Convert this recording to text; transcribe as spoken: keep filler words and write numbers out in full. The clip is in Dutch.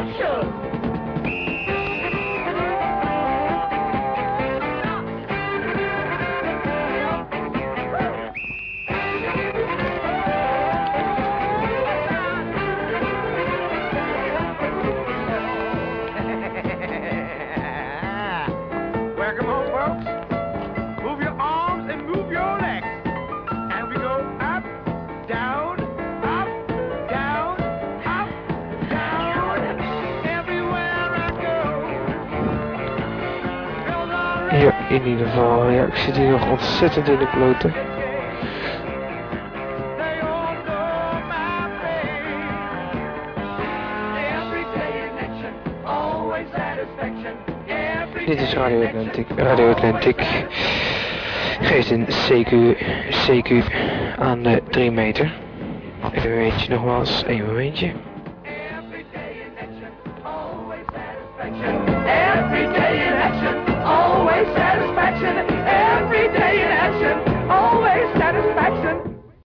Welcome home, folks. Move your arms and move your legs. And we go up, down, up, down, up, down. Everywhere I go. Ja, in ieder geval. Ja, ik zit hier nog ontzettend in de kloten. They all know my pain. Every day in action, always satisfaction. Every Dit is Radio Atlantic. Radio Atlantic geeft een C Q, C Q aan de drie meter. Even een momentje nogmaals. Een momentje. Every day in action, always satisfaction. Every day in action,